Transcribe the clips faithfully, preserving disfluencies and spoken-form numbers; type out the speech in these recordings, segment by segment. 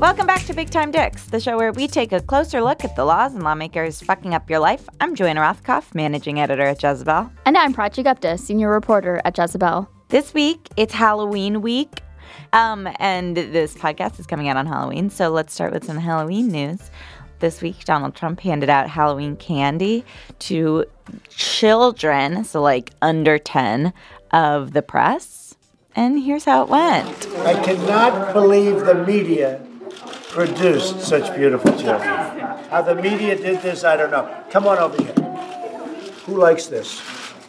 Welcome back to Big Time Dicks, the show where we take a closer look at the laws and lawmakers fucking up your life. I'm Joanna Rothkopf, managing editor at Jezebel. And I'm Prachi Gupta, senior reporter at Jezebel. This week, it's Halloween week, um, and this podcast is coming out on Halloween, so let's start with some Halloween news. This week, Donald Trump handed out Halloween candy to children, so like under ten, of the press. And here's how it went. I cannot believe the media produced such beautiful children. How the media did this, I don't know. Come on over here. Who likes this?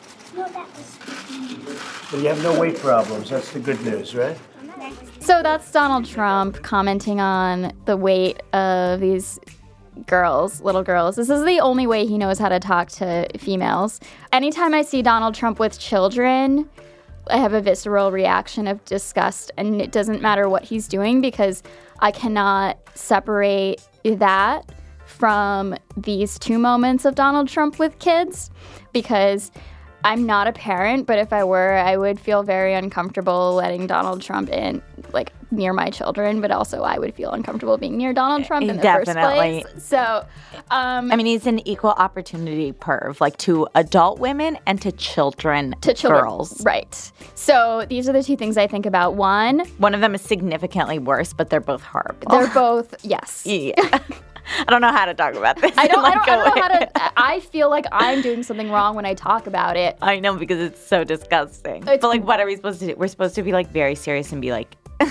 Well, you have no weight problems. That's the good news, right? So that's Donald Trump commenting on the weight of these girls, little girls. This is the only way he knows how to talk to females. Anytime I see Donald Trump with children, I have a visceral reaction of disgust, and it doesn't matter what he's doing because I cannot separate that from these two moments of Donald Trump with kids, because I'm not a parent, but if I were, I would feel very uncomfortable letting Donald Trump in, like, near my children, but also I would feel uncomfortable being near Donald Trump in the Definitely. first place. So, um, I mean, he's an equal opportunity perv, like to adult women and to children, to children, girls. Right. So these are the two things I think about. One, one of them is significantly worse, but they're both horrible. They're both, yes. Yeah. I don't know how to talk about this. I don't, I, don't, I don't know how way. to. I feel like I'm doing something wrong when I talk about it. I know, because it's so disgusting. It's, but like, what are we supposed to do? We're supposed to be like very serious and be like,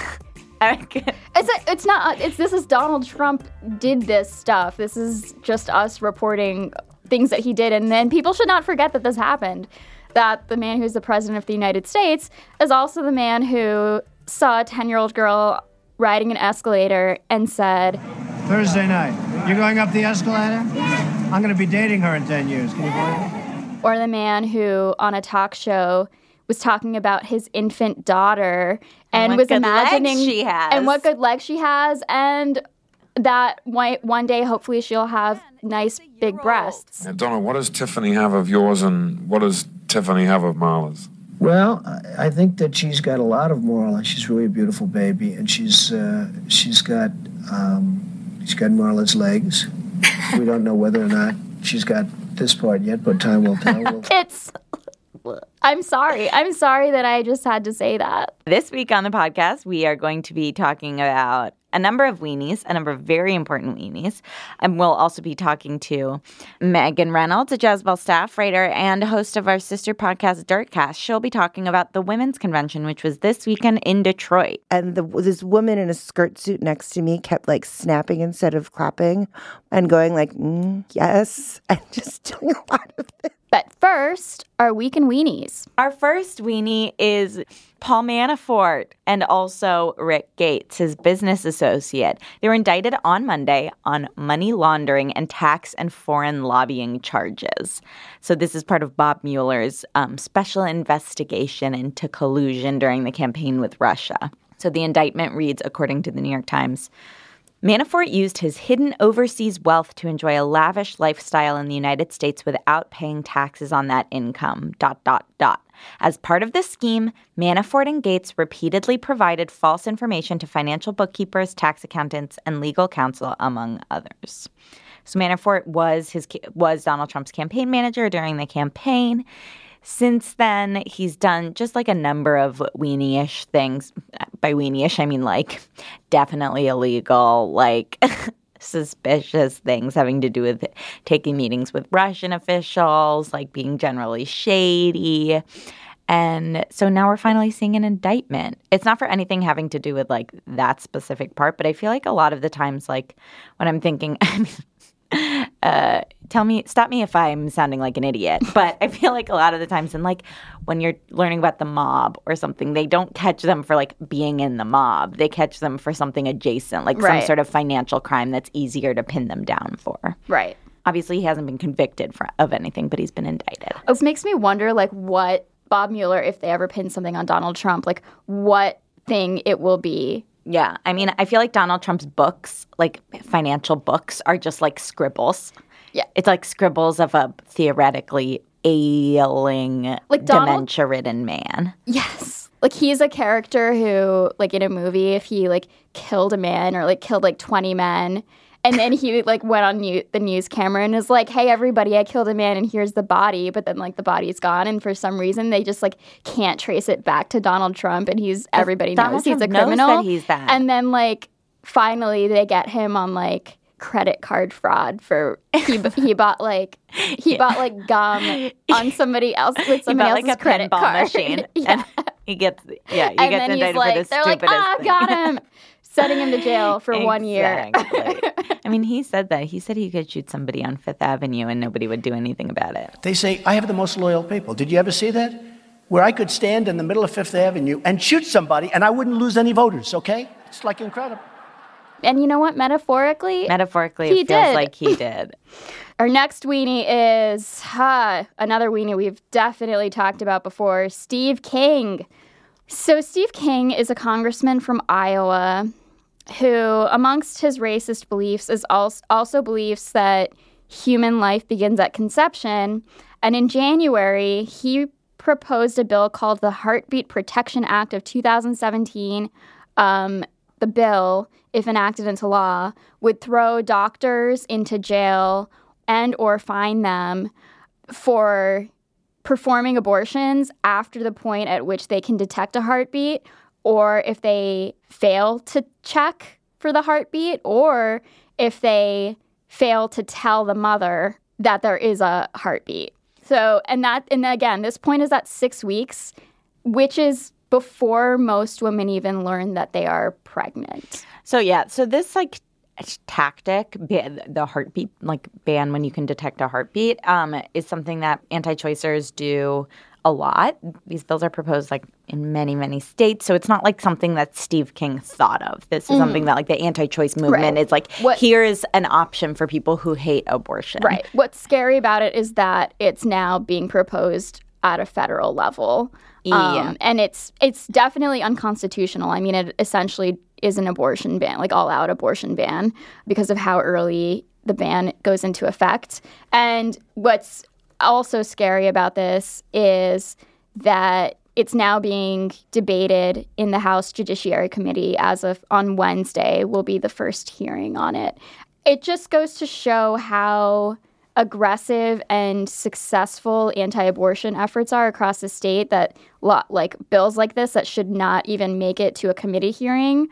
it's a, it's not. It's this is Donald Trump did this stuff. This is just us reporting things that he did, and then people should not forget that this happened. That the man who's the president of the United States is also the man who saw a ten-year-old girl riding an escalator and said, Thursday night, you're going up the escalator? I'm going to be dating her in ten years. Can you believe it? Or the man who, on a talk show, was talking about his infant daughter and, and was good imagining legs she has. and what good legs she has, and that one, one day hopefully she'll have nice big breasts. Now, Donna, what does Tiffany have of yours, and what does Tiffany have of Marla's? Well, I think that she's got a lot of Marla. She's really a beautiful baby, and she's uh, she's got um, she's got Marla's legs. We don't know whether or not she's got this part yet, but time will tell. We'll... It's. I'm sorry. I'm sorry that I just had to say that. This week on the podcast, we are going to be talking about a number of weenies, a number of very important weenies. And we'll also be talking to Megan Reynolds, a Jezebel staff writer and host of our sister podcast, Dirtcast. She'll be talking about the Women's Convention, which was this weekend in Detroit. And the, this woman in a skirt suit next to me kept like snapping instead of clapping and going like, mm, yes, and just doing a lot of this. But first, our week in weenies. Our first weenie is Paul Manafort and also Rick Gates, his business associate. They were indicted on Monday on money laundering and tax and foreign lobbying charges. So this is part of Bob Mueller's um, special investigation into collusion during the campaign with Russia. So the indictment reads, according to the New York Times, Manafort used his hidden overseas wealth to enjoy a lavish lifestyle in the United States without paying taxes on that income, dot, dot, dot. As part of this scheme, Manafort and Gates repeatedly provided false information to financial bookkeepers, tax accountants, and legal counsel, among others. So Manafort was his was Donald Trump's campaign manager during the campaign. Since then, he's done just like a number of weenie-ish things. By weenie-ish, I mean like definitely illegal, like suspicious things having to do with taking meetings with Russian officials, like being generally shady. And so now we're finally seeing an indictment. It's not for anything having to do with like that specific part, but I feel like a lot of the times, like when I'm thinking, I mean, uh, tell me, stop me if I'm sounding like an idiot, but I feel like a lot of the times in like when you're learning about the mob or something, they don't catch them for like being in the mob. They catch them for something adjacent, like right. some sort of financial crime that's easier to pin them down for. Right. Obviously, he hasn't been convicted for, of anything, but he's been indicted. It makes me wonder, like, what Bob Mueller, if they ever pin something on Donald Trump, like what thing it will be. Yeah. I mean, I feel like Donald Trump's books, like financial books, are just like scribbles. Yeah. It's like scribbles of a theoretically ailing, like Donald, dementia-ridden man. Yes. Like, he's a character who, like, in a movie, if he, like, killed a man or, like, killed, like, twenty men, and then he, like, went on new- the news camera and is like, hey, everybody, I killed a man, and here's the body, but then, like, the body's gone, and for some reason, they just, like, can't trace it back to Donald Trump, and he's, everybody Donald knows he's Trump a knows criminal. that he's that. And then, like, finally, they get him on, like, credit card fraud for he he bought like he yeah. bought like gum on somebody else with somebody else's like a credit pinball card machine. yeah. And he gets yeah he and gets then indicted he's like, for the they're like, stupidest ah, thing. got him, sending him to jail for exactly. one year. I mean, he said that he said he could shoot somebody on Fifth Avenue and nobody would do anything about it. They say I have the most loyal people. Did you ever see that? Where I could stand in the middle of Fifth Avenue and shoot somebody and I wouldn't lose any voters. Okay, it's like incredible. And you know what? Metaphorically, Metaphorically, he it feels did. like he did. Our next weenie is huh, another weenie we've definitely talked about before, Steve King. So Steve King is a congressman from Iowa who, amongst his racist beliefs, is also, also believes that human life begins at conception. And in January, he proposed a bill called the Heartbeat Protection Act of two thousand seventeen. Um, the bill, if enacted into law, would throw doctors into jail and or fine them for performing abortions after the point at which they can detect a heartbeat, or if they fail to check for the heartbeat, or if they fail to tell the mother that there is a heartbeat. So, and that, and again, this point is at six weeks, which is before most women even learn that they are pregnant. So yeah, so this like tactic, the heartbeat like ban when you can detect a heartbeat, um, is something that anti-choicers do a lot. These bills are proposed like in many, many states. So it's not like something that Steve King thought of. This is mm. something that like the anti-choice movement right. is like, what, here is an option for people who hate abortion. Right. What's scary about it is that it's now being proposed at a federal level. Um, yeah. And it's it's definitely unconstitutional. I mean, it essentially is an abortion ban, like all-out abortion ban, because of how early the ban goes into effect. And what's also scary about this is that it's now being debated in the House Judiciary Committee as of on Wednesday will be the first hearing on it. It just goes to show how aggressive and successful anti-abortion efforts are across the state, that lot like bills like this that should not even make it to a committee hearing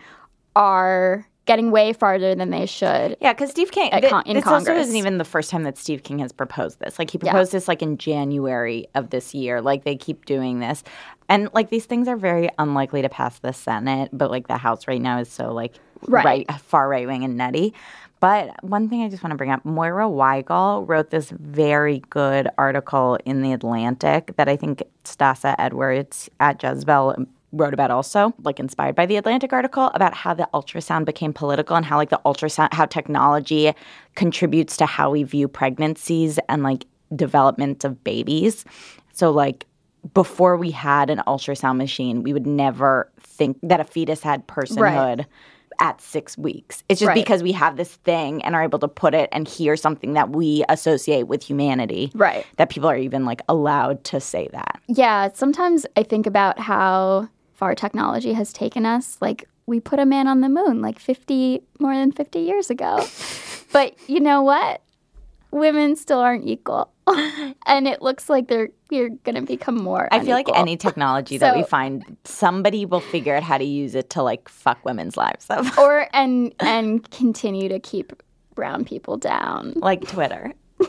are getting way farther than they should. Yeah, because Steve King, at th- con- in this Congress. also isn't even the first time that Steve King has proposed this. Like he proposed yeah. this like in January of this year. Like they keep doing this. And like these things are very unlikely to pass the Senate, but like the House right now is so like right, right far right-wing and nutty. But one thing I just want to bring up, Moira Weigel wrote this very good article in The Atlantic that I think Stasa Edwards at Jezebel wrote about also, like inspired by the Atlantic article, about how the ultrasound became political and how like the ultrasound, how technology contributes to how we view pregnancies and like development of babies. So like before we had an ultrasound machine, we would never think that a fetus had personhood. Right. At six weeks. It's just right. because we have this thing and are able to put it and hear something that we associate with humanity. Right. That people are even like allowed to say that. Yeah. Sometimes I think about how far technology has taken us. Like we put a man on the moon like fifty, more than fifty years ago. But you know what? Women still aren't equal. And it looks like they're you're going to become more I feel unequal. like any technology so, that we find, somebody will figure out how to use it to like fuck women's lives up. Or and and continue to keep brown people down. Like Twitter.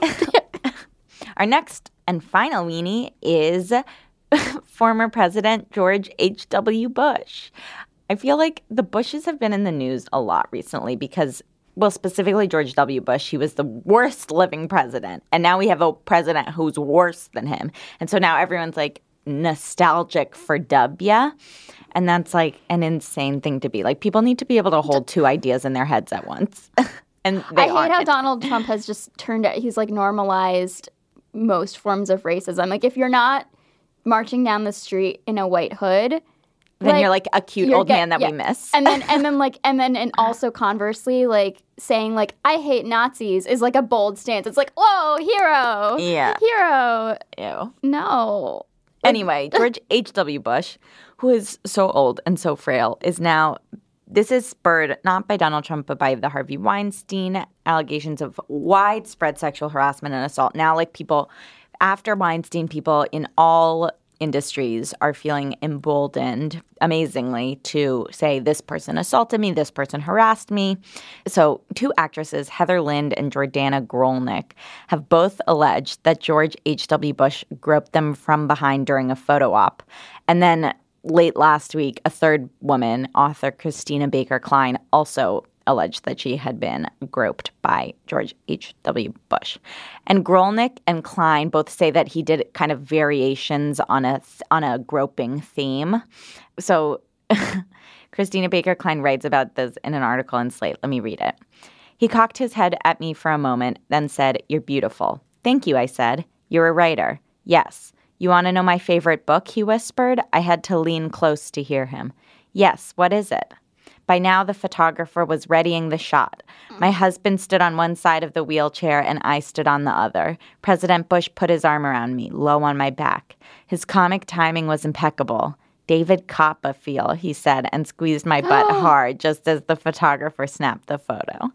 Our next and final weenie is former President George H W. Bush. I feel like the Bushes have been in the news a lot recently because, well, specifically George W. Bush, he was the worst living president. And now we have a president who's worse than him. And so now everyone's like nostalgic for W. And that's like an insane thing to be. Like people need to be able to hold two ideas in their heads at once. And they I hate aren't. how Donald Trump has just turned out, he's like normalized most forms of racism. Like if you're not marching down the street in a white hood, then like, you're like a cute old get, man that yeah. we miss. And then and then like and then and also conversely, like saying like I hate Nazis is like a bold stance. It's like, whoa, hero. Yeah. Hero. Ew. No. Anyway, George H W. Bush, who is so old and so frail, is now, this is spurred not by Donald Trump, but by the Harvey Weinstein allegations of widespread sexual harassment and assault. Now, like people, after Weinstein, people in all industries are feeling emboldened, amazingly, to say this person assaulted me, this person harassed me. So two actresses, Heather Lind and Jordana Grolnick, have both alleged that George H W. Bush groped them from behind during a photo op. And then late last week, a third woman, author Christina Baker Klein, also alleged that she had been groped by George H W. Bush. And Grolnick and Klein both say that he did kind of variations on a on a groping theme. So Christina Baker Klein writes about this in an article in Slate. Let me read it. He cocked his head at me for a moment, then said, "You're beautiful." "Thank you," I said. "You're a writer." "Yes." "You want to know my favorite book?" he whispered. I had to lean close to hear him. "Yes, what is it?" By now, the photographer was readying the shot. My husband stood on one side of the wheelchair and I stood on the other. President Bush put his arm around me, low on my back. His comic timing was impeccable. "David Copperfield," he said, and squeezed my butt hard just as the photographer snapped the photo.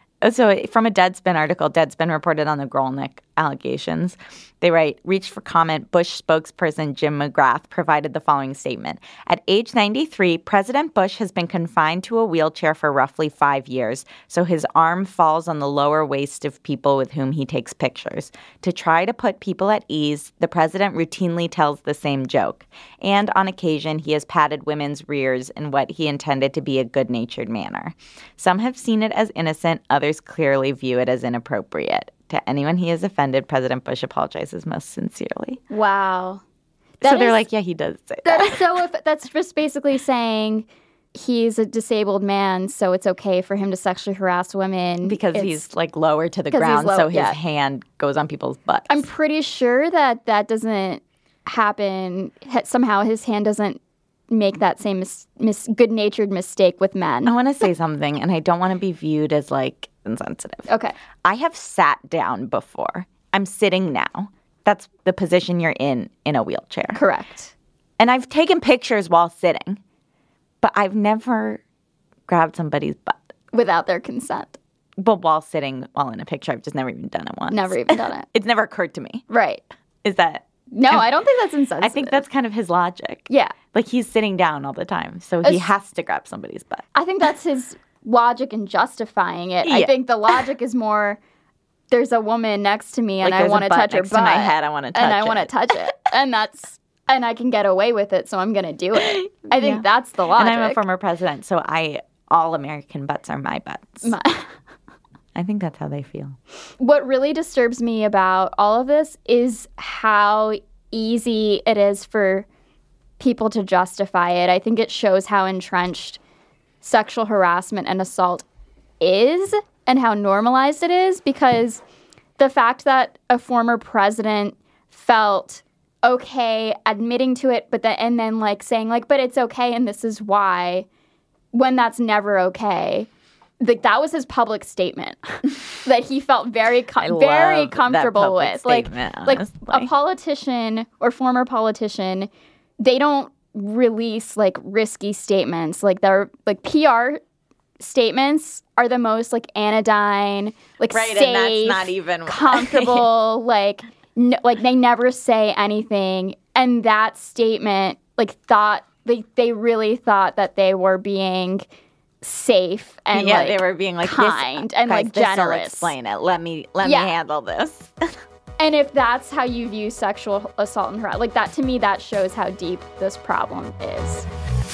So from a Deadspin article, Deadspin reported on the Grolnick allegations. They write, reached for comment, Bush spokesperson Jim McGrath provided the following statement. At age ninety-three, President Bush has been confined to a wheelchair for roughly five years, so his arm falls on the lower waist of people with whom he takes pictures. To try to put people at ease, the president routinely tells the same joke. And on occasion, he has patted women's rears in what he intended to be a good-natured manner. Some have seen it as innocent, others clearly view it as inappropriate. To anyone he has offended, President Bush apologizes most sincerely. Wow. That so they're is, like, yeah, he does say that. That's so. That's just basically saying he's a disabled man, so it's okay for him to sexually harass women because it's, he's like lower to the ground, low, so his yeah. hand goes on people's butts. I'm pretty sure that that doesn't happen. Somehow, his hand doesn't make that same mis- mis- good-natured mistake with men. I want to say something, and I don't want to be viewed as like insensitive. Okay. I have sat down before. I'm sitting now. That's the position you're in in a wheelchair. Correct. And I've taken pictures while sitting, but I've never grabbed somebody's butt. Without their consent. But while sitting, while in a picture, I've just never even done it once. Never even done it. It's never occurred to me. Right. Is that... No, I'm, I don't think that's insensitive. I think that's kind of his logic. Yeah. Like he's sitting down all the time, so he it's, has to grab somebody's butt. I think that's his logic in justifying it. Yeah. I think the logic is more, there's a woman next to me and like I want to touch her butt. To my head, I want to touch and it. I want to touch it. And that's, and I can get away with it, so I'm going to do it. I think yeah. that's the logic. And I'm a former president, so I, all American butts are my butts. My- I think that's how they feel. What really disturbs me about all of this is how easy it is for people to justify it. I think it shows how entrenched sexual harassment and assault is and how normalized it is, because the fact that a former president felt okay admitting to it, but then and then like saying like, but it's okay and this is why, when that's never okay. Like that was his public statement that he felt very com- very comfortable with. Like like a politician or former politician, they don't release like risky statements. Like their like P R statements are the most like anodyne, like right, safe, and that's not even comfortable. like n- like they never say anything, and that statement like thought they they really thought that they were being safe and yeah, like they were being like kind this, and guys, like generous. This'll explain it. Let me let yeah. me handle this. And if that's how you view sexual assault and harassment, like that to me, that shows how deep this problem is.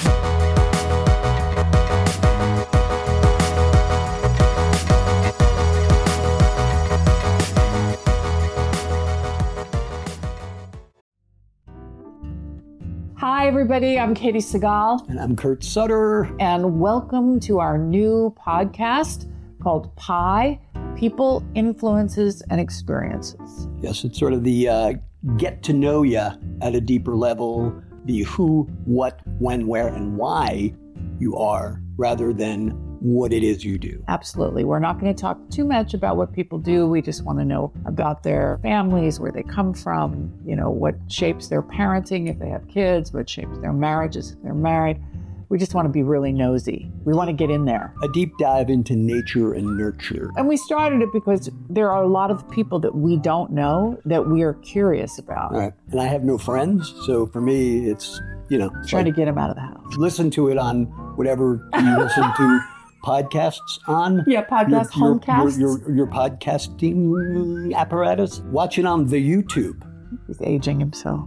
Hi, everybody. I'm Katie Segal. And I'm Kurt Sutter. And welcome to our new podcast called Pi, People, Influences, and Experiences. Yes, it's sort of the uh, get to know you at a deeper level, the who, what, when, where, and why you are, rather than what it is you do. Absolutely. We're not going to talk too much about what people do. We just want to know about their families, where they come from, you know, what shapes their parenting if they have kids, what shapes their marriages if they're married. We just want to be really nosy. We want to get in there. A deep dive into nature and nurture. And we started it because there are a lot of people that we don't know that we are curious about. Right. And I have no friends, so for me, it's, you know. Trying like, to get them out of the house. Listen to it on whatever you listen to podcasts on. Yeah, podcast, your, homecasts. Your, your, your podcasting apparatus. Watch it on the YouTube. He's aging himself.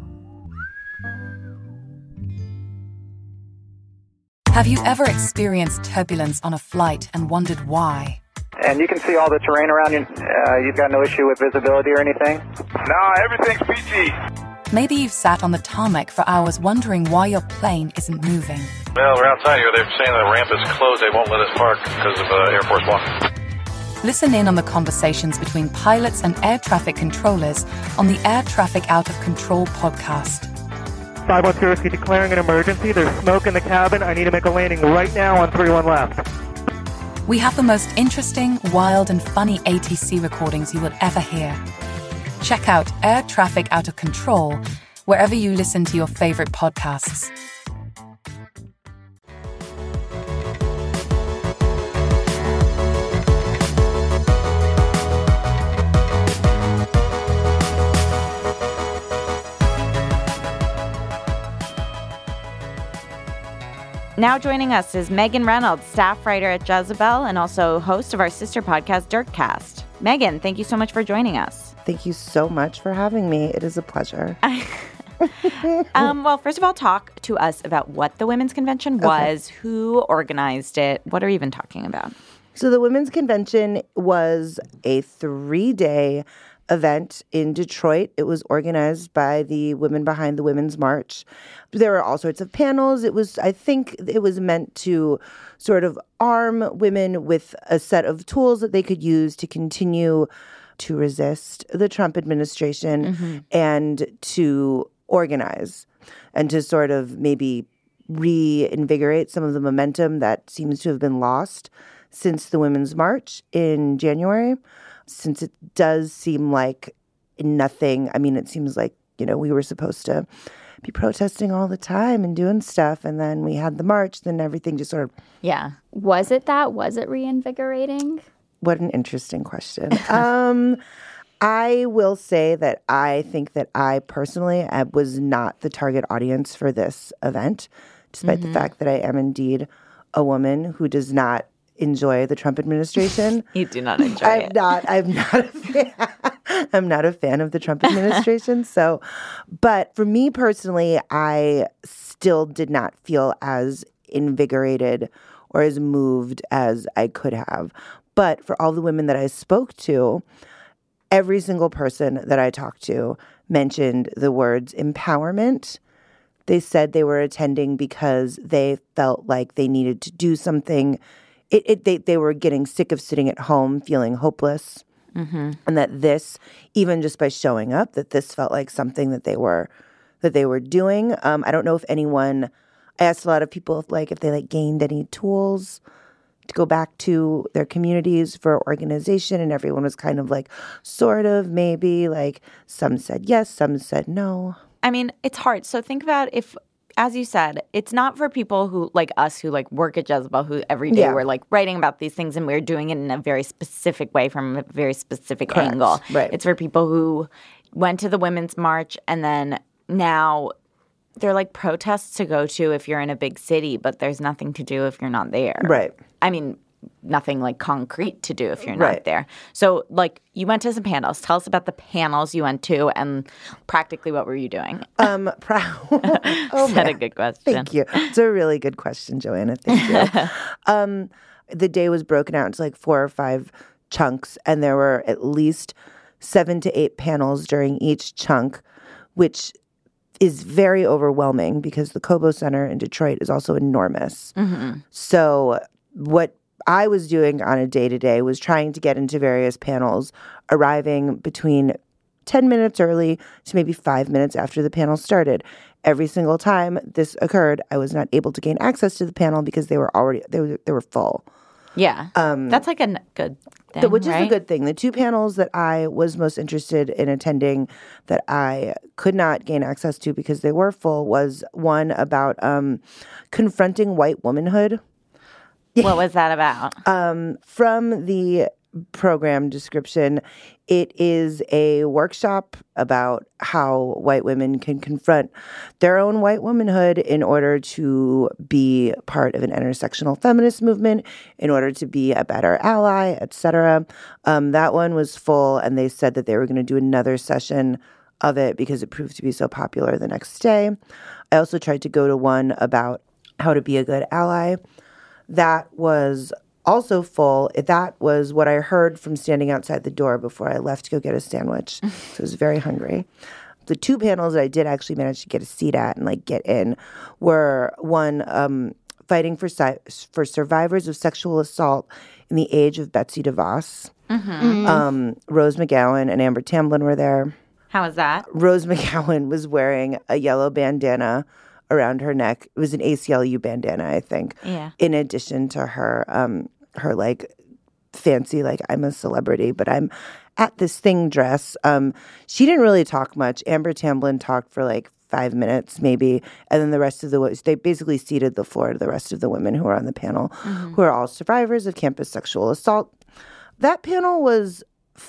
Have you ever experienced turbulence on a flight and wondered why? And you can see all the terrain around you. Uh, you've got no issue with visibility or anything? No, everything's peachy. Maybe you've sat on the tarmac for hours wondering why your plane isn't moving. Well, we're outside here. They're saying the ramp is closed. They won't let us park because of uh, Air Force One. Listen in on the conversations between pilots and air traffic controllers on the Air Traffic Out of Control podcast. five one two Whiskey declaring an emergency. There's smoke in the cabin. I need to make a landing right now on three one left. We have the most interesting, wild, and funny A T C recordings you will ever hear. Check out Air Traffic Out of Control wherever you listen to your favorite podcasts. Now joining us is Megan Reynolds, staff writer at Jezebel and also host of our sister podcast, Dirtcast. Megan, thank you so much for joining us. Thank you so much for having me. It is a pleasure. um, well, first of all, talk to us about what the Women's Convention was, okay. Who organized it, what are we even talking about? So the Women's Convention was a three-day event in Detroit. It was organized by the Women Behind the Women's March. There were all sorts of panels. It was, I think it was meant to sort of arm women with a set of tools that they could use to continue to resist the Trump administration mm-hmm. and to organize and to sort of maybe reinvigorate some of the momentum that seems to have been lost since the Women's March in January. Since it does seem like nothing, I mean, it seems like, you know, we were supposed to be protesting all the time and doing stuff, and then we had the march, then everything just sort of... Yeah. Was it that? Was it reinvigorating? What an interesting question. um, I will say that I think that I personally I was not the target audience for this event, despite mm-hmm. the fact that I am indeed a woman who does not enjoy the Trump administration. You do not enjoy I'm it. Not, I'm not a fan. I'm not a fan of the Trump administration. So, but for me personally, I still did not feel as invigorated or as moved as I could have. But for all the women that I spoke to, every single person that I talked to mentioned the words empowerment. They said they were attending because they felt like they needed to do something. It, it, they, they were getting sick of sitting at home feeling hopeless. Mm-hmm. And that this, even just by showing up, that this felt like something that they were that they were doing. Um, I don't know if anyone, I asked a lot of people if like if they like gained any tools to go back to their communities for organization, and everyone was kind of like, sort of, maybe, like some said yes, some said no. I mean, it's hard. So think about if, as you said, it's not for people who, like us, who like work at Jezebel, who every day Yeah. we're like writing about these things and we're doing it in a very specific way from a very specific Correct. angle. Right. It's for people who went to the Women's March and then now they're like protests to go to if you're in a big city, but there's nothing to do if you're not there. Right. I mean, nothing like concrete to do if you're not Right. there. So like you went to some panels. Tell us about the panels you went to and practically what were you doing? Um, prou- oh, Is that a man. good question? Thank you. It's a really good question, Joanna. Thank you. um, the day was broken out into like four or five chunks, and there were at least seven to eight panels during each chunk, which is very overwhelming because the Cobo Center in Detroit is also enormous. Mm-hmm. So what I was doing on a day-to-day was trying to get into various panels, arriving between ten minutes early to maybe five minutes after the panel started. Every single time this occurred, I was not able to gain access to the panel because they were already they were, they were full. Yeah. Um, That's like a n- good thing, The- which is right? a good thing. The two panels that I was most interested in attending that I could not gain access to because they were full was one about um, confronting white womanhood. What was that about? Um, from the program description, it is a workshop about how white women can confront their own white womanhood in order to be part of an intersectional feminist movement, in order to be a better ally, et cetera. Um, that one was full, and they said that they were going to do another session of it because it proved to be so popular the next day. I also tried to go to one about how to be a good ally. That was also full. That was what I heard from standing outside the door before I left to go get a sandwich. So I was very hungry. The two panels that I did actually manage to get a seat at and like get in were one um, fighting for si- for survivors of sexual assault in the age of Betsy DeVos. Mm-hmm. Um, Rose McGowan and Amber Tamblyn were there. How was that? Rose McGowan was wearing a yellow bandana around her neck. It was an A C L U bandana, I think. Yeah. In addition to her, um, her like fancy, like I'm a celebrity, but I'm at this thing dress. Um, she didn't really talk much. Amber Tamblyn talked for like five minutes maybe, and then the rest of the they basically ceded the floor to the rest of the women who are on the panel, Mm-hmm. who are all survivors of campus sexual assault. That panel was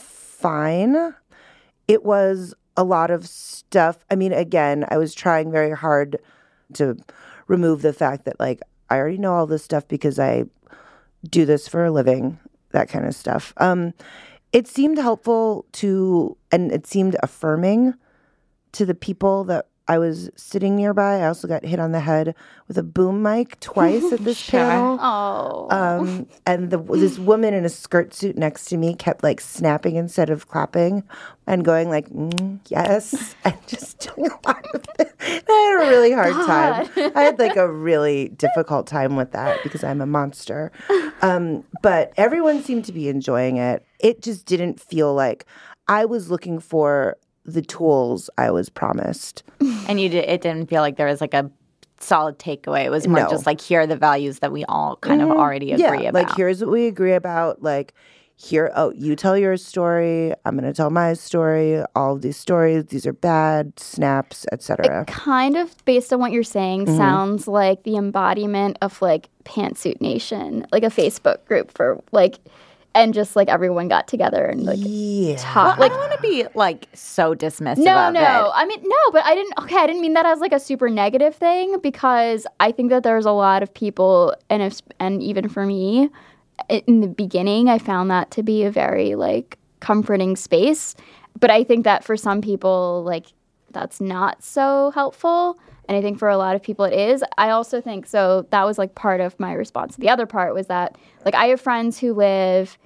fine. It was a lot of stuff. I mean, again, I was trying very hard to remove the fact that like I already know all this stuff because I do this for a living, that kind of stuff. Um, it seemed helpful to, and it seemed affirming to the people that I was sitting nearby. I also got hit on the head with a boom mic twice at this Sure. panel. Oh. Um, and the, this woman in a skirt suit next to me kept like snapping instead of clapping and going like, mm, yes, and just doing a lot of it. I had a really hard God. time. I had like a really difficult time with that because I'm a monster. Um, but everyone seemed to be enjoying it. It just didn't feel like I was looking for the tools I was promised. And you did, it didn't feel like there was like a solid takeaway. It was more No. just like, here are the values that we all kind of Mhm. already agree yeah, about. like here's what we agree about. Like here, oh, you tell your story. I'm going to tell my story. All of these stories, these are bad, snaps, et cetera. Kind of based on what you're saying, Mhm. sounds like the embodiment of like Pantsuit Nation, like a Facebook group for like, and just like everyone got together and like yeah. talk. Well, Like I don't want to be like so dismissive no, of no. it. I mean, no, but I didn't. Okay, I didn't mean that as like a super negative thing because I think that there's a lot of people, and if, and even for me, in the beginning, I found that to be a very like comforting space. But I think that for some people, like that's not so helpful. And I think for a lot of people it is. I also think so. That was like part of my response. The other part was that like I have friends who live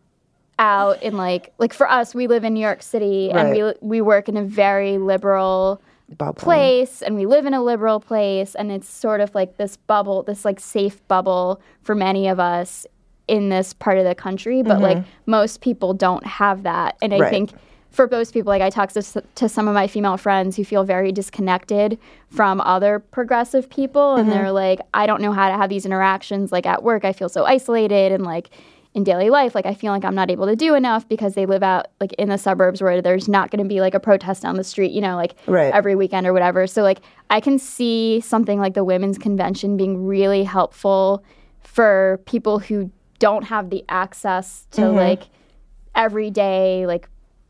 out in like like for us, we live in New York City and we we work in a very liberal Bubble. place and we live in a liberal place, and it's sort of like this bubble, this like safe bubble for many of us in this part of the country. But Mhm. like most people don't have that, and I Right. think for most people, like I talk to, to some of my female friends who feel very disconnected from other progressive people, and Mhm. they're like, I don't know how to have these interactions. Like at work, I feel so isolated, and like in daily life, like I feel like I'm not able to do enough because they live out like in the suburbs where there's not going to be like a protest down the street, you know, like Right. every weekend or whatever. So like I can see something like the Women's Convention being really helpful for people who don't have the access to Mhm. like everyday like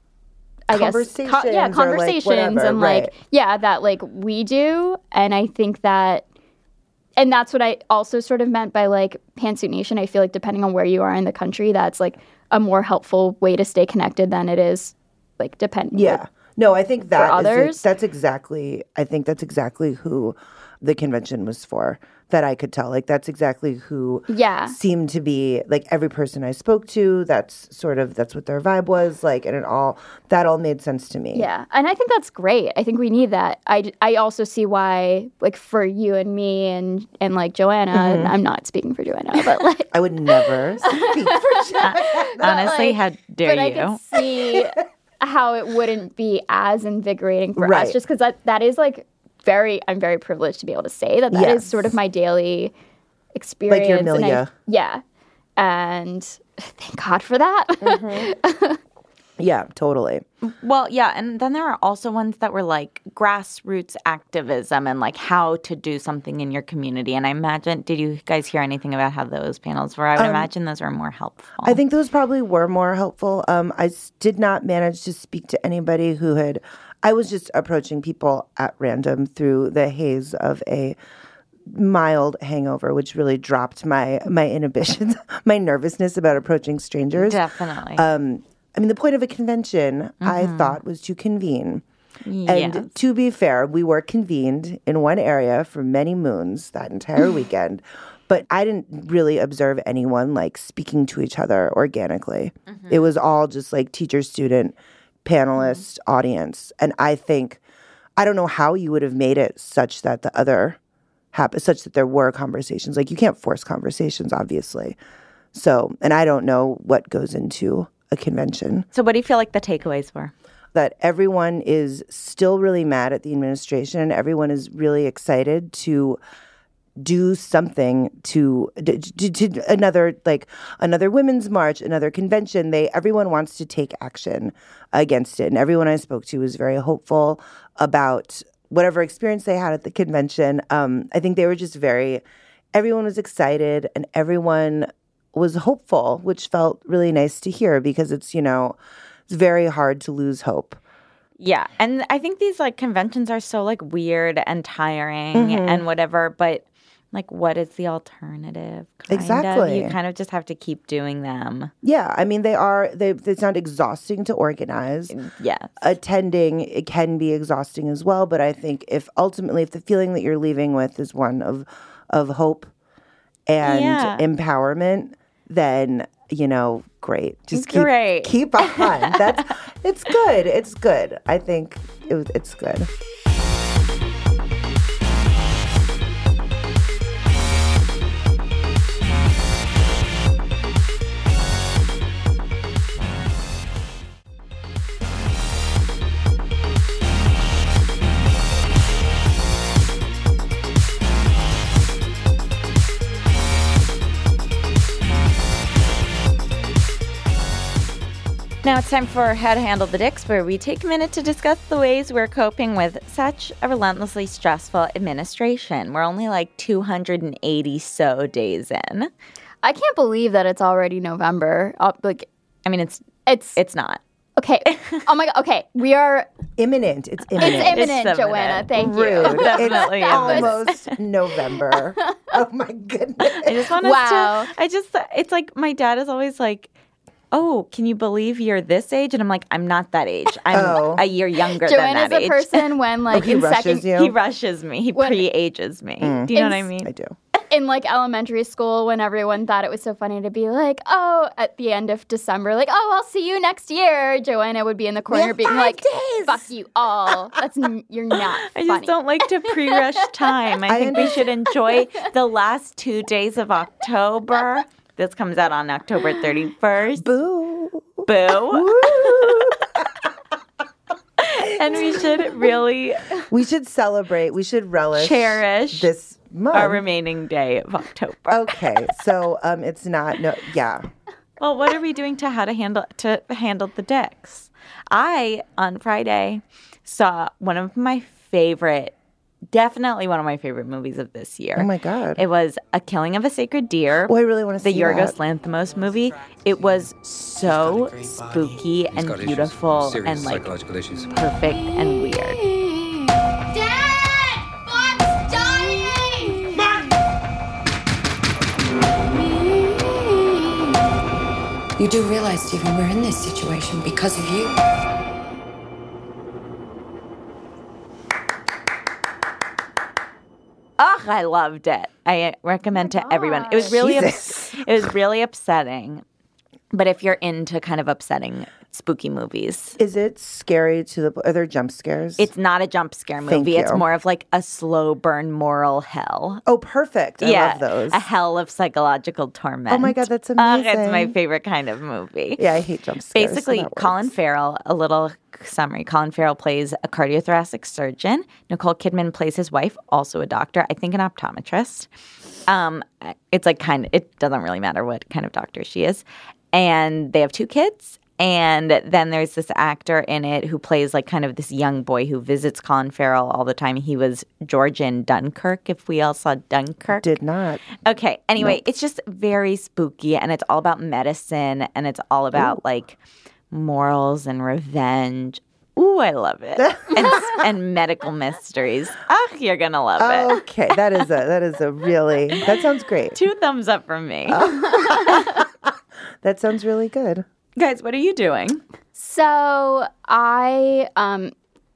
I guess Conversations co- yeah or, like, conversations whatever, and like right. yeah that like we do. And I think that and that's what I also sort of meant by like Pantsuit Nation. I feel like depending on where you are in the country, that's like a more helpful way to stay connected than it is like depend Yeah. No, I think that is others? it. That's exactly, I think that's exactly who the convention was for, that I could tell. Like, that's exactly who Yeah. seemed to be, like, every person I spoke to, that's sort of, that's what their vibe was, like, and it all, that all made sense to me. Yeah, and I think that's great. I think we need that. I, I also see why, like, for you and me and, and like, Joanna, Mhm. I'm not speaking for Joanna, but, like... I would never speak for Joanna. Honestly, like, how dare but I you? can see how it wouldn't be as invigorating for Right. us, just because that, that is, like, very... I'm very privileged to be able to say that that is Yes. sort of my daily experience. Like your and I- milieu. yeah. And thank God for that. Mm-hmm. Yeah, totally. Well, yeah, and then there are also ones that were like grassroots activism and like how to do something in your community. And I imagine, did you guys hear anything about how those panels were? I would um, imagine those were more helpful. I think those probably were more helpful. Um, I s- did not manage to speak to anybody who had, I was just approaching people at random through the haze of a mild hangover, which really dropped my, my inhibitions, my nervousness about approaching strangers. Definitely. Um, I mean, the point of a convention, mm-hmm. I thought, was to convene. Yes. And to be fair, we were convened in one area for many moons that entire weekend. But I didn't really observe anyone, like, speaking to each other organically. Mm-hmm. It was all just, like, teacher, student, panelist, mm-hmm. audience. And I think, I don't know how you would have made it such that the other, hap- such that there were conversations. Like, you can't force conversations, obviously. So, and I don't know what goes into a convention. So what do you feel like the takeaways were? That everyone is still really mad at the administration and everyone is really excited to do something to, to, to another, like another women's march, another convention. They, everyone wants to take action against it. And everyone I spoke to was very hopeful about whatever experience they had at the convention. Um, I think they were just very, everyone was excited and everyone was hopeful, which felt really nice to hear because it's, you know, it's very hard to lose hope. Yeah. And I think these like conventions are so like weird and tiring mm-hmm. and whatever, but like what is the alternative? Kind exactly. Of? You kind of just have to keep doing them. Yeah. I mean, they are, they, they sound exhausting to organize. Yes. Attending, it can be exhausting as well. But I think if ultimately, if the feeling that you're leaving with is one of, of hope and yeah. empowerment, then, you know, great. Just keep, great. keep on. That's, it's good. It's good. I think it, it's good. Now it's time for How to Handle the Dicks, where we take a minute to discuss the ways we're coping with such a relentlessly stressful administration. We're only like two hundred eighty so days in. I can't believe that it's already November. Uh, like, I mean, it's it's it's not. Okay. Oh my God. Okay, we are imminent. It's imminent. It's imminent, it's Joanna. Thank Rude. you. Definitely it's almost November. Oh my goodness. I just want wow. to. I just. It's like my dad is always like, oh, can you believe you're this age? And I'm like, I'm not that age. I'm oh. a year younger Joanna's than that age. Joanna's a person when, like, oh, he in rushes second... You? He rushes me. He when, pre-ages me. Mm. Do you know in, what I mean? I do. In, like, elementary school, when everyone thought it was so funny to be like, oh, at the end of December, like, oh, I'll see you next year. Joanna would be in the corner being like, days. fuck you all. That's You're not I funny. just don't like to pre-rush time. I, I think we should enjoy the last two days of October. This comes out on October thirty-first. Boo. Boo. And we should really... We should celebrate. We should relish. Cherish. This month. Our remaining day of October. Okay. So um, it's not... no. Yeah. Well, what are we doing to how to handle to handle the dicks? I, on Friday, saw one of my favorite... Definitely one of my favorite movies of this year. Oh, my God. It was A Killing of a Sacred Deer. Oh, I really want to see the Yorgos that. Lanthimos movie. It was so spooky and beautiful and, like, issues. perfect and weird. Dad! Bob's dying! You do realize, Stephen, we're in this situation because of you. Oh, I loved it. I recommend oh to everyone. It was really, ups- it was really upsetting But if you're into kind of upsetting, spooky movies. Is it scary to the... Are there jump scares? It's not a jump scare movie. Thank you. It's more of like a slow burn moral hell. Oh, perfect. I yeah, love those. A hell of psychological torment. Oh my God, that's amazing. Uh, it's my favorite kind of movie. Yeah, I hate jump scares. Basically, so Colin Farrell, a little summary. Colin Farrell plays a cardiothoracic surgeon. Nicole Kidman plays his wife, also a doctor, I think an optometrist. Um, it's like kind of, it doesn't really matter what kind of doctor she is. And they have two kids. And then there's this actor in it who plays like kind of this young boy who visits Colin Farrell all the time. He was George in Dunkirk, if we all saw Dunkirk. Did not. Okay. Anyway, Nope. it's just very spooky, and it's all about medicine, and it's all about Ooh. like morals and revenge. Ooh, I love it. and, and medical mysteries. Oh, you're going to love it. Okay. That is a, that is a really, that sounds great. Two thumbs up from me. That sounds really good. Guys, what are you doing? So I um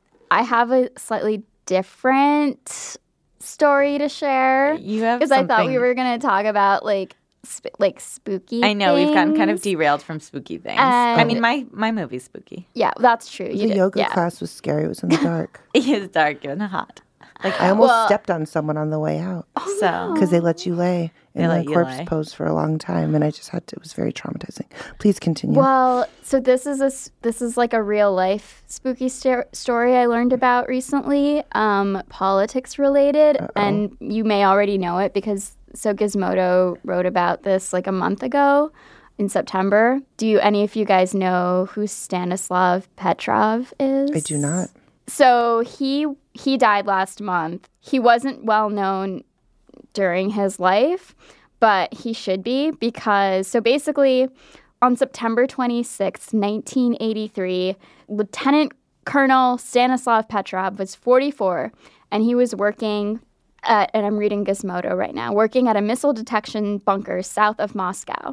I have a slightly different story to share. You have because I thought we something- were going to talk about like sp- like spooky. I know, we've gotten kind of things. derailed from spooky things. And- I mean, my, my movie's spooky. Yeah, that's true. You The did. yoga yeah. class was scary. It was in the dark. It is dark and hot. Like I almost Well- stepped on someone on the way out so. because they let you lay They in let the you corpse lay. pose for a long time, and I just had to. It was very traumatizing. Please continue. Well, so this is a s- this is like a real life spooky st- story I learned about recently, um, politics related, Uh-oh. and you may already know it because so Gizmodo wrote about this like a month ago in September. Do you any of you guys know who Stanislav Petrov is? I do not. So he he died last month. He wasn't well known during his life, but he should be because so basically on September twenty-sixth, nineteen eighty-three, Lieutenant Colonel Stanislav Petrov was forty-four, and he was working at, and I'm reading Gizmodo right now, working at a missile detection bunker south of Moscow.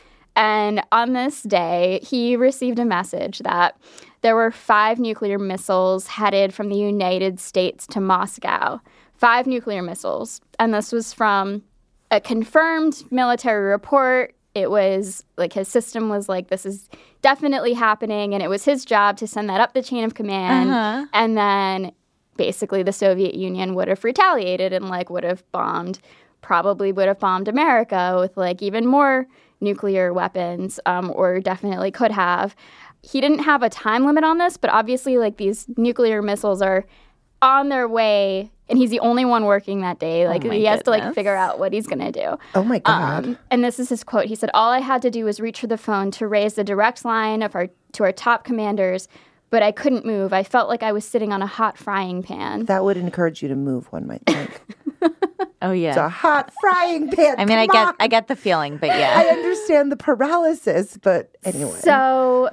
And on this day, he received a message that there were five nuclear missiles headed from the United States to Moscow. Five nuclear missiles. And this was from a confirmed military report. It was like his system was like, this is definitely happening. And it was his job to send that up the chain of command. Uh-huh. And then basically the Soviet Union would have retaliated and like would have bombed, probably would have bombed America with like even more nuclear weapons, um, or definitely could have. He didn't have a time limit on this, but obviously like these nuclear missiles are on their way, and he's the only one working that day. Like Oh my he has to like goodness. figure out what he's gonna do. Oh my God. Um, and this is his quote. He said, "All I had to do was reach for the phone to raise the direct line of our to our top commanders, but I couldn't move. I felt like I was sitting on a hot frying pan." That would encourage you to move, one might think. Oh, yeah. It's a hot frying pan. I mean, I Come get on. I get the feeling, but I yeah. understand the paralysis, but anyway. So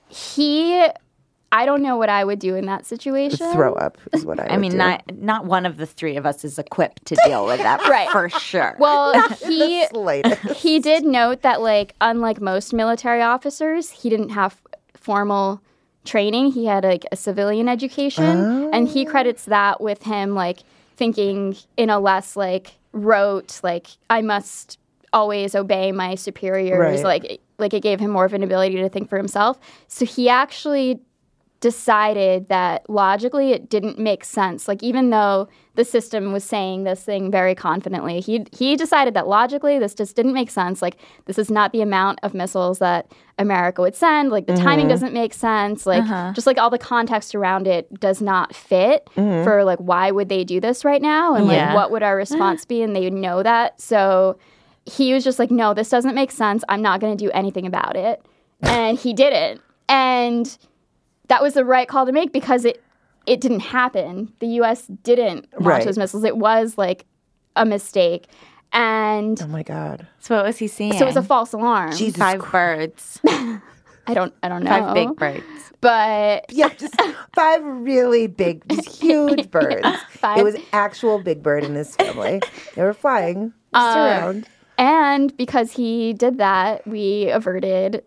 he, I don't know what I would do in that situation. Throw up is what I I would mean, do. not not one of the three of us is equipped to deal with that, Right. for sure. Well, he Slightest. he did note that, like, unlike most military officers, he didn't have formal training. He had like a civilian education, and he credits that with him like thinking in a less like rote, like I must always obey my superiors. Right. Like like it gave him more of an ability to think for himself. So he actually decided that logically it didn't make sense. Like even though the system was saying this thing very confidently, he he decided that logically this just didn't make sense. Like this is not the amount of missiles that America would send. Like the timing doesn't make sense. Like Uh-huh. just like all the context around it does not fit for like why would they do this right now and like Yeah. what would our response be, and they would know that. So he was just like, no, this doesn't make sense. I'm not going to do anything about it. And he didn't. And that was the right call to make because it it didn't happen. The U S didn't launch Right. those missiles. It was like a mistake. And Oh my God. So what was he seeing? so it was a false alarm. Jesus Five Christ. birds. I don't I don't know. Five big birds. But Yeah, just five really big, just huge birds. Five- It was actual big bird in his family. They were flying just Uh, around. and because he did that, we averted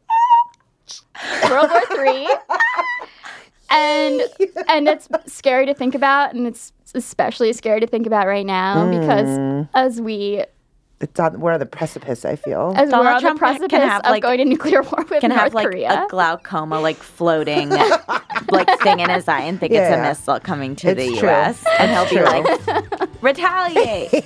World War Three. And and it's scary to think about, and it's especially scary to think about right now because as we it's on we're on the precipice, I feel. As Donald we're on Trump the precipice can have, of like- going to nuclear war with Can North have like Korea. a glaucoma like floating like thing in his eye and think Yeah, it's a yeah. missile coming to It's the true. U S and he'll be It's like, retaliate.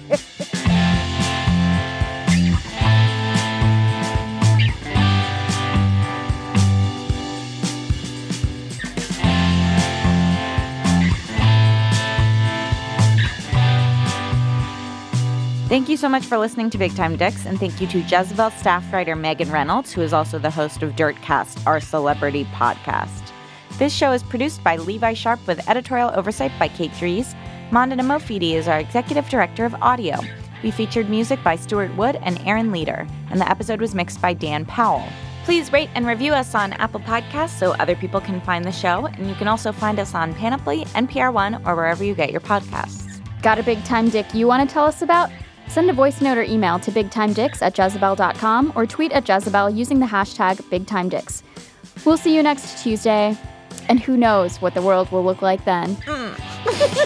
Thank you so much for listening to Big Time Dicks, and thank you to Jezebel staff writer Megan Reynolds, who is also the host of Dirtcast, our celebrity podcast. This show is produced by Levi Sharp with editorial oversight by Kate Dries. Mandana Mofidi is our executive director of audio. We featured music by Stuart Wood and Aaron Leader, and the episode was mixed by Dan Powell. Please rate and review us on Apple Podcasts so other people can find the show, and you can also find us on Panoply, N P R One, or wherever you get your podcasts. Got a big time dick you want to tell us about? Send a voice note or email to bigtimedicks at jezebel dot com or tweet at Jezebel using the hashtag BigTimeDicks. We'll see you next Tuesday, and who knows what the world will look like then. Mm.